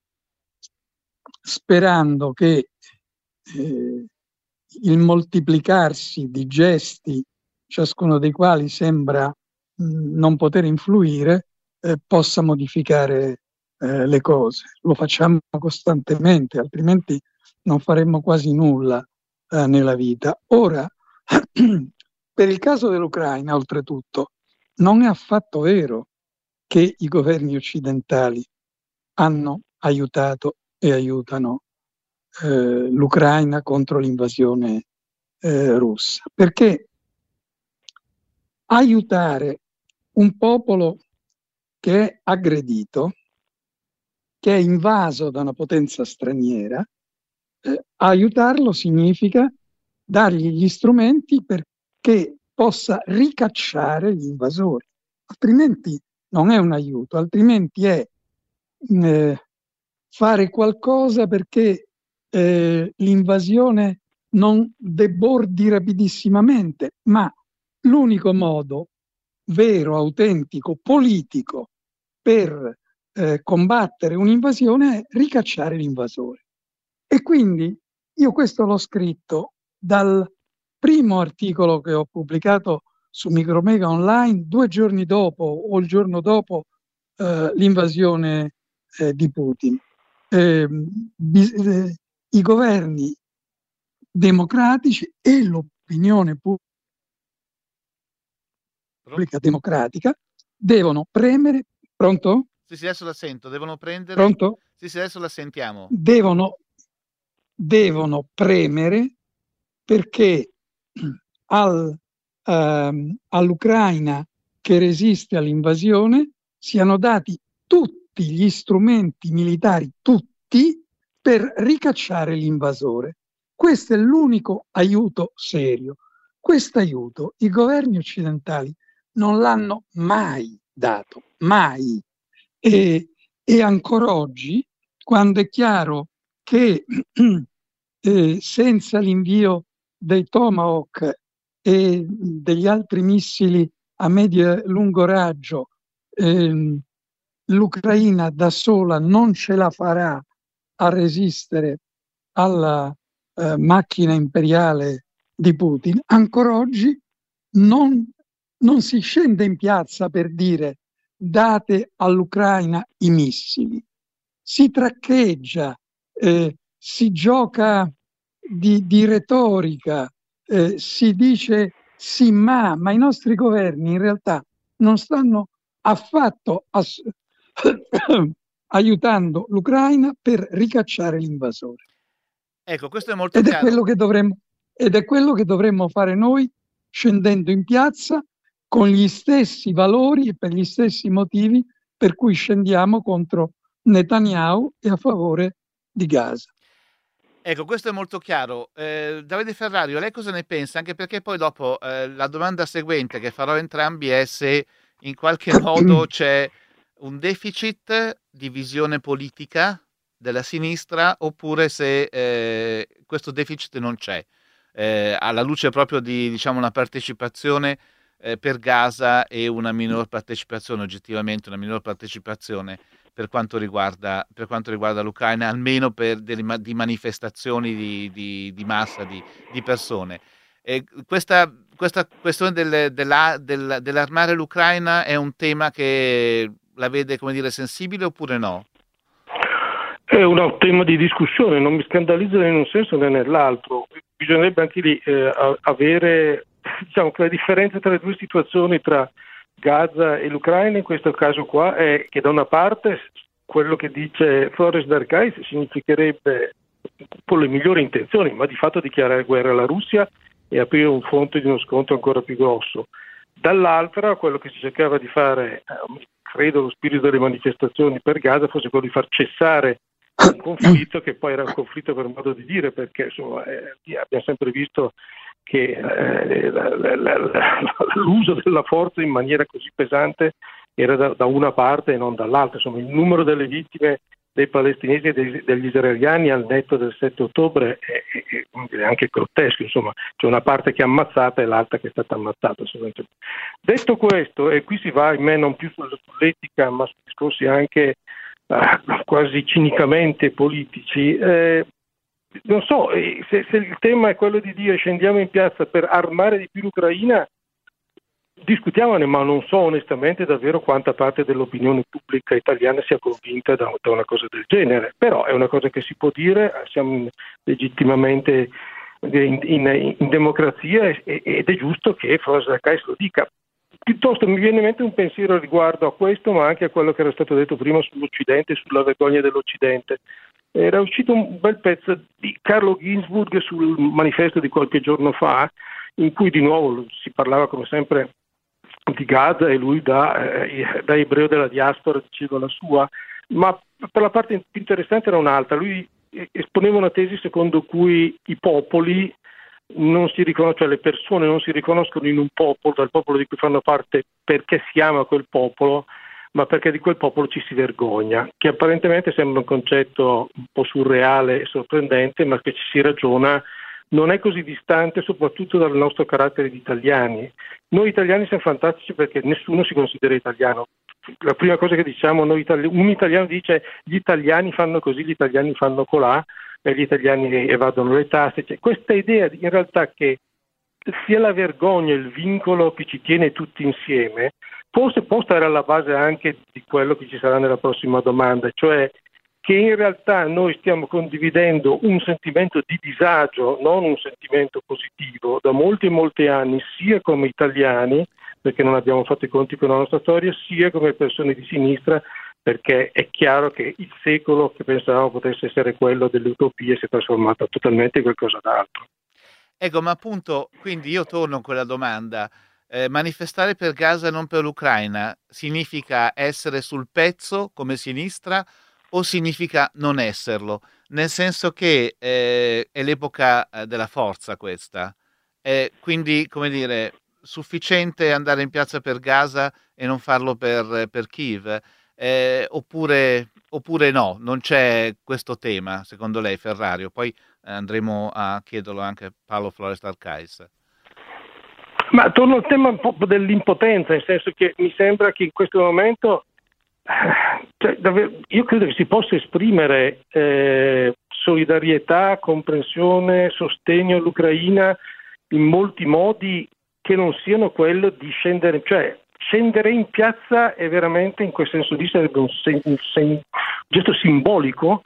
sperando che eh, il moltiplicarsi di gesti, ciascuno dei quali sembra mh, non poter influire, eh, possa modificare eh, le cose. Lo facciamo costantemente, altrimenti non faremmo quasi nulla eh, nella vita. Ora, per il caso dell'Ucraina, oltretutto, non è affatto vero che i governi occidentali hanno aiutato e aiutano eh, l'Ucraina contro l'invasione eh, russa, perché aiutare un popolo che è aggredito, che è invaso da una potenza straniera, eh, aiutarlo significa dargli gli strumenti perché possa ricacciare gli invasori, altrimenti non è un aiuto, altrimenti è eh, fare qualcosa perché eh, l'invasione non debordi rapidissimamente, ma l'unico modo vero, autentico, politico per eh, combattere un'invasione è ricacciare l'invasore. E quindi io questo l'ho scritto dal primo articolo che ho pubblicato su Micromega Online due giorni dopo o il giorno dopo eh, l'invasione eh, di Putin. Eh, bis- eh, I governi democratici e l'opinione pubblica democratica devono premere. Pronto? Sì, sì, adesso la sento, devono prendere... Pronto? Sì, sì, adesso la sentiamo. Devono, devono premere perché al, ehm, all'Ucraina che resiste all'invasione siano dati tutti gli strumenti militari, tutti, per ricacciare l'invasore. Questo è l'unico aiuto serio. Questo aiuto i governi occidentali non l'hanno mai dato, mai. E, e ancora oggi, quando è chiaro che eh, senza l'invio dei Tomahawk e degli altri missili a medio e lungo raggio, ehm, l'Ucraina da sola non ce la farà a resistere alla eh, macchina imperiale di Putin, ancora oggi non, non si scende in piazza per dire date all'Ucraina i missili. Si traccheggia, eh, si gioca di, di retorica, eh, si dice sì ma, ma i nostri governi in realtà non stanno affatto ass- aiutando l'Ucraina per ricacciare l'invasore. Ecco, questo è molto ed è chiaro. quello che dovremmo, ed è quello che dovremmo fare noi scendendo in piazza con gli stessi valori e per gli stessi motivi per cui scendiamo contro Netanyahu e a favore di Gaza. Ecco, questo è molto chiaro. Eh, Davide Ferrario, lei cosa ne pensa? Anche perché poi dopo eh, la domanda seguente che farò a entrambi è se in qualche modo c'è un deficit di visione politica della sinistra oppure se eh, questo deficit non c'è, eh, alla luce proprio di, diciamo, una partecipazione eh, per Gaza e una minor partecipazione, oggettivamente una minor partecipazione per quanto riguarda, per quanto riguarda l'Ucraina, almeno per delle, di manifestazioni di, di, di massa di, di persone. E questa, questa questione del, della, del, dell'armare l'Ucraina è un tema che la vede, come dire, sensibile oppure no? È un tema di discussione, non mi scandalizza né in un senso né nell'altro. Bisognerebbe anche lì eh, avere, diciamo che la differenza tra le due situazioni, tra Gaza e l'Ucraina in questo caso qua, è che da una parte quello che dice Flores Darkais significherebbe con le migliori intenzioni, ma di fatto dichiarare guerra alla Russia e aprire un fronte di uno scontro ancora più grosso. Dall'altra quello che si cercava di fare, eh, credo lo spirito delle manifestazioni per Gaza fosse quello di far cessare un conflitto che poi era un conflitto per modo di dire, perché insomma eh, abbiamo sempre visto che eh, la, la, la, la, l'uso della forza in maniera così pesante era da, da una parte e non dall'altra. Insomma, il numero delle vittime dei palestinesi e dei, degli israeliani al netto del sette ottobre è, è, è anche grottesco. Insomma, c'è una parte che è ammazzata e l'altra che è stata ammazzata. Detto questo, e qui si va in me non più sull'etica ma su discorsi anche eh, quasi cinicamente politici, eh, non so, se, se il tema è quello di dire scendiamo in piazza per armare di più l'Ucraina, discutiamone, ma non so onestamente davvero quanta parte dell'opinione pubblica italiana sia convinta da, da una cosa del genere. Però è una cosa che si può dire, siamo legittimamente in, in, in democrazia e, ed è giusto che Flores Darkais lo dica. Piuttosto mi viene in mente un pensiero riguardo a questo, ma anche a quello che era stato detto prima sull'Occidente, sulla vergogna dell'Occidente. Era uscito un bel pezzo di Carlo Ginzburg sul manifesto di qualche giorno fa, in cui di nuovo si parlava come sempre di Gaza e lui da, eh, da ebreo della diaspora diceva la sua, ma per la parte più interessante era un'altra. Lui esponeva una tesi secondo cui i popoli non si riconoscono, cioè le persone non si riconoscono in un popolo, dal popolo di cui fanno parte perché si ama quel popolo, ma perché di quel popolo ci si vergogna, che apparentemente sembra un concetto un po' surreale e sorprendente, ma che ci si ragiona non è così distante soprattutto dal nostro carattere di italiani. Noi italiani siamo fantastici perché nessuno si considera italiano. La prima cosa che diciamo noi italiani, un italiano dice gli italiani fanno così, gli italiani fanno colà, e gli italiani evadono le tasse. Cioè, questa idea in realtà che sia la vergogna il vincolo che ci tiene tutti insieme, forse può stare alla base anche di quello che ci sarà nella prossima domanda, cioè che in realtà noi stiamo condividendo un sentimento di disagio, non un sentimento positivo, da molti e molti anni, sia come italiani, perché non abbiamo fatto i conti con la nostra storia, sia come persone di sinistra, perché è chiaro che il secolo che pensavamo potesse essere quello delle utopie si è trasformato totalmente in qualcosa d'altro. Ecco, ma appunto, quindi io torno a quella domanda. Eh, manifestare per Gaza e non per l'Ucraina significa essere sul pezzo come sinistra o significa non esserlo? Nel senso che eh, è l'epoca eh, della forza questa. Eh, quindi, come dire, sufficiente andare in piazza per Gaza e non farlo per, per Kiev? Eh, oppure, oppure no, non c'è questo tema, secondo lei, Ferrario? Poi eh, andremo a chiederlo anche a Paolo Flores Arcais. Ma torno al tema un po' dell'impotenza, nel senso che mi sembra che in questo momento, cioè, davvero, io credo che si possa esprimere eh, solidarietà, comprensione, sostegno all'Ucraina in molti modi che non siano quello di scendere, cioè scendere in piazza è veramente, in quel senso lì, sarebbe un, sen- un, sen- un gesto simbolico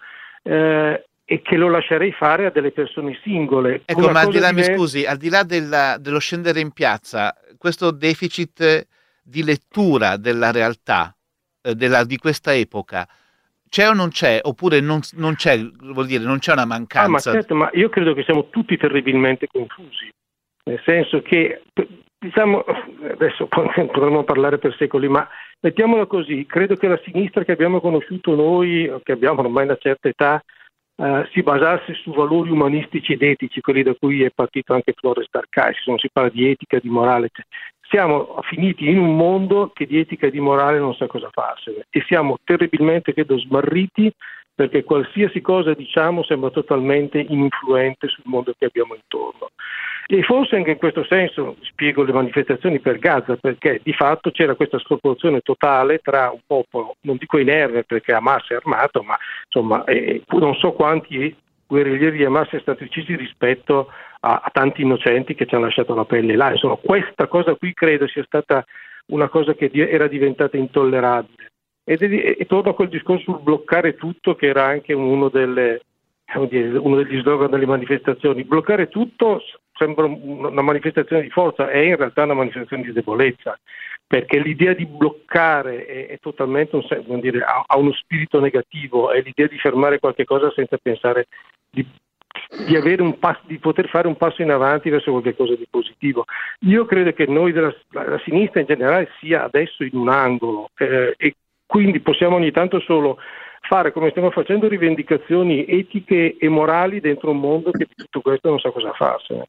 eh, e che lo lascerei fare a delle persone singole. Ecco, Una ma al di là, cosa mi diver- scusi, al di là della- dello scendere in piazza, questo deficit di lettura della realtà eh, della- di questa epoca, c'è o non c'è? Oppure non, non c'è, vuol dire, non c'è una Ah, ma mancanza? certo, ma io credo che siamo tutti terribilmente confusi, nel senso che, p- diciamo, adesso potremmo parlare per secoli, ma mettiamola così, credo che la sinistra che abbiamo conosciuto noi, o che abbiamo ormai una certa età, eh, si basasse su valori umanistici ed etici, quelli da cui è partito anche Flores Arcais, non si parla di etica, di morale. Siamo finiti in un mondo che di etica e di morale non sa cosa farsene e siamo terribilmente, credo, smarriti, perché qualsiasi cosa diciamo sembra totalmente ininfluente sul mondo che abbiamo intorno. E forse anche in questo senso spiego le manifestazioni per Gaza, perché di fatto c'era questa sproporzione totale tra un popolo, non dico inerme perché Hamas è armato, ma insomma eh, non so quanti guerriglieri di Hamas siano stati uccisi rispetto a, a tanti innocenti che ci hanno lasciato la pelle là. Insomma, questa cosa qui credo sia stata una cosa che di- era diventata intollerabile. Ed è, e, e torno a quel discorso sul bloccare tutto, che era anche uno, delle, dire, uno degli slogan delle manifestazioni. Bloccare tutto sembra una manifestazione di forza, è in realtà una manifestazione di debolezza, perché l'idea di bloccare è, è totalmente un, vuol dire, ha, ha uno spirito negativo, è l'idea di fermare qualche cosa senza pensare di, di, avere un passo, di poter fare un passo in avanti verso qualche cosa di positivo. Io credo che noi della la sinistra in generale sia adesso in un angolo eh, e quindi possiamo ogni tanto solo fare, come stiamo facendo, rivendicazioni etiche e morali dentro un mondo che di tutto questo non sa cosa farsene.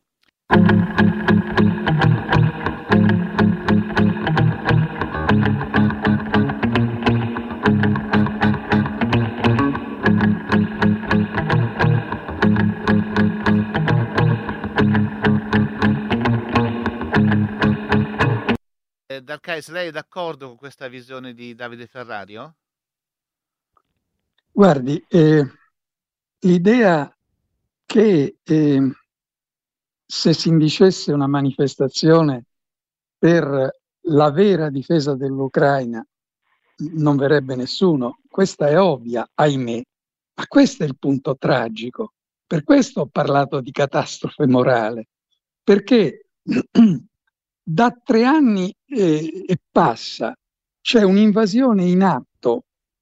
Eh, D'Arcais, lei è d'accordo con questa visione di Davide Ferrario? Guardi, eh, l'idea che eh, se si indicesse una manifestazione per la vera difesa dell'Ucraina non verrebbe nessuno, questa è ovvia, ahimè, ma questo è il punto tragico. Per questo ho parlato di catastrofe morale, perché da tre anni eh, e passa c'è un'invasione in atto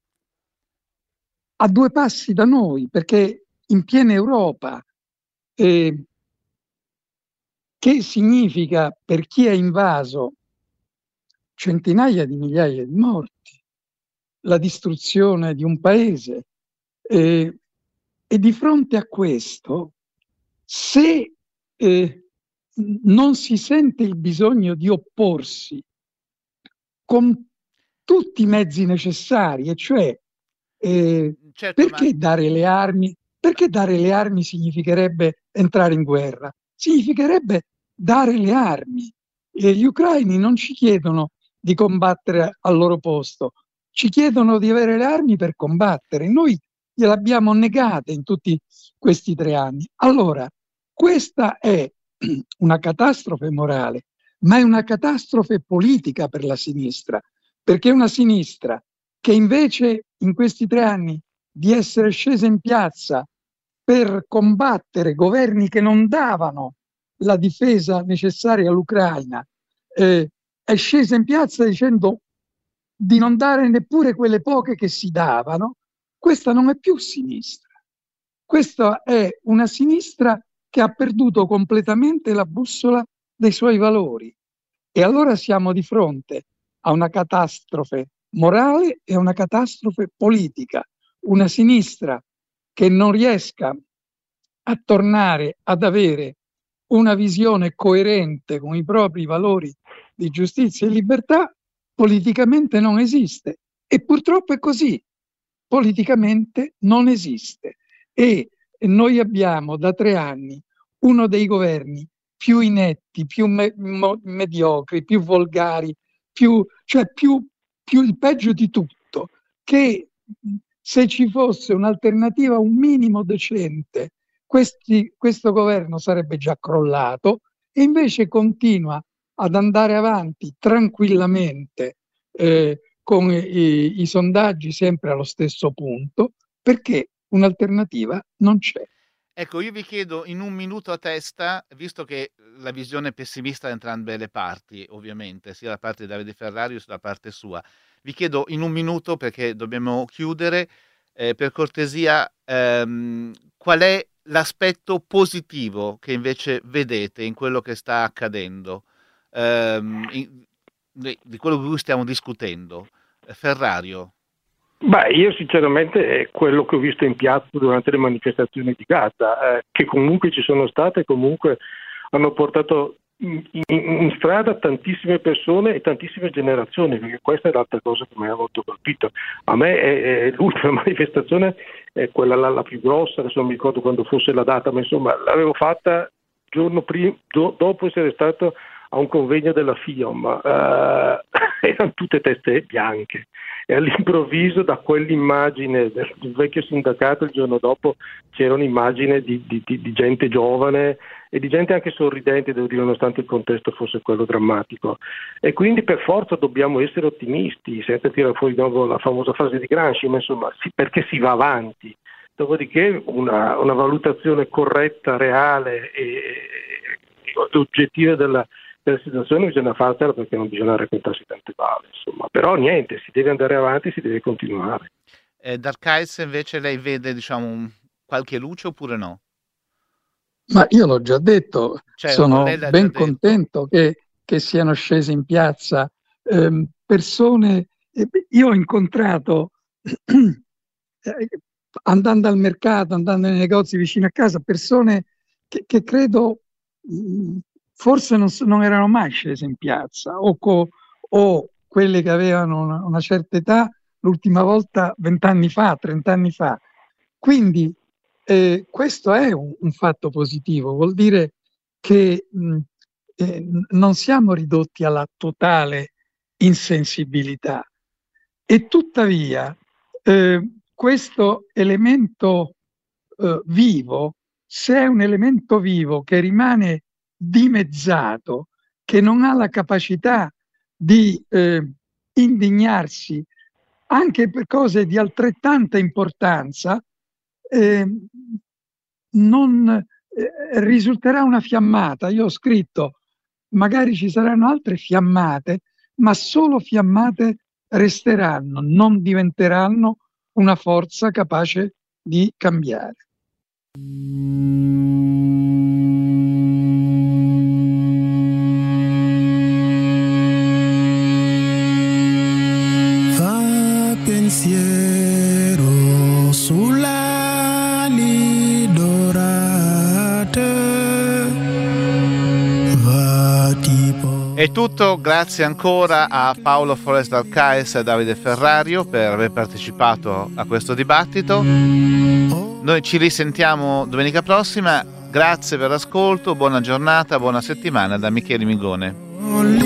a due passi da noi, perché in piena Europa, eh, che significa per chi è invaso centinaia di migliaia di morti, la distruzione di un paese, eh, e di fronte a questo, se eh, non si sente il bisogno di opporsi con tutti i mezzi necessari, e cioè eh, Certo, perché ma dare le armi? Perché dare le armi significherebbe entrare in guerra? Significherebbe dare le armi. E gli ucraini non ci chiedono di combattere al loro posto, ci chiedono di avere le armi per combattere. Noi gliele abbiamo negate in tutti questi tre anni. Allora, questa è una catastrofe morale, ma è una catastrofe politica per la sinistra, perché una sinistra che invece in questi tre anni di essere scesa in piazza per combattere governi che non davano la difesa necessaria all'Ucraina, eh, è scesa in piazza dicendo di non dare neppure quelle poche che si davano, questa non è più sinistra. Questa è una sinistra che ha perduto completamente la bussola dei suoi valori. E allora siamo di fronte a una catastrofe morale e a una catastrofe politica. Una sinistra che non riesca a tornare ad avere una visione coerente con i propri valori di giustizia e libertà, politicamente non esiste. E purtroppo è così. Politicamente non esiste. E noi abbiamo da tre anni uno dei governi più inetti, più me- mo- mediocri, più volgari, più, cioè più, più il peggio di tutto, che se ci fosse un'alternativa un minimo decente, questi, questo governo sarebbe già crollato, e invece continua ad andare avanti tranquillamente eh, con i, i sondaggi sempre allo stesso punto, perché un'alternativa non c'è. Ecco, io vi chiedo in un minuto a testa, visto che la visione è pessimista da entrambe le parti, ovviamente, sia da parte di Davide Ferrario sia da parte sua, vi chiedo in un minuto, perché dobbiamo chiudere, eh, per cortesia, ehm, qual è l'aspetto positivo che invece vedete in quello che sta accadendo, ehm, in, di quello di cui stiamo discutendo. Ferrario. Beh, io sinceramente è quello che ho visto in piazza durante le manifestazioni di Gaza, eh, che comunque ci sono state, comunque hanno portato in, in, in strada tantissime persone e tantissime generazioni, perché questa è l'altra cosa che mi ha molto colpito. A me è, è l'ultima manifestazione, è quella la, la più grossa, adesso non mi ricordo quando fosse la data, ma insomma l'avevo fatta giorno prima, do, dopo essere stato a un convegno della FIOM, eh, erano tutte teste bianche, e all'improvviso da quell'immagine del, del vecchio sindacato il giorno dopo c'era un'immagine di, di, di, di gente giovane e di gente anche sorridente, devo dire, nonostante il contesto fosse quello drammatico. E quindi per forza dobbiamo essere ottimisti, senza tirare fuori di nuovo la famosa frase di Gramsci, ma insomma sì, perché si va avanti. Dopodiché una, una valutazione corretta, reale e, e oggettiva della la situazione bisogna farsela, perché non bisogna raccontarsi tante balle, insomma. Però niente, si deve andare avanti, si deve continuare. Eh, Darkais invece lei vede, diciamo, un, qualche luce oppure no? Ma io l'ho già detto, Cioè, sono lei l'ha ben già detto. contento che, che siano scese in piazza ehm, persone. eh, Io ho incontrato eh, andando al mercato, andando nei negozi vicino a casa, persone che, che credo mh, forse non, non erano mai scese in piazza, o, co, o quelle che avevano una, una certa età l'ultima volta vent'anni fa, trent'anni fa. Quindi eh, questo è un, un fatto positivo, vuol dire che mh, eh, non siamo ridotti alla totale insensibilità. E tuttavia eh, questo elemento eh, vivo, se è un elemento vivo che rimane dimezzato, che non ha la capacità di eh, indignarsi anche per cose di altrettanta importanza, eh, non eh, risulterà una fiammata. Io ho scritto, magari ci saranno altre fiammate, ma solo fiammate resteranno, non diventeranno una forza capace di cambiare. Fa pensiero sulla ali dorate. Va tipo. È tutto, grazie ancora a Paolo Forest Darkais e a Davide Ferrario per aver partecipato a questo dibattito. Noi ci risentiamo domenica prossima, grazie per l'ascolto, buona giornata, buona settimana da Michele Mingone.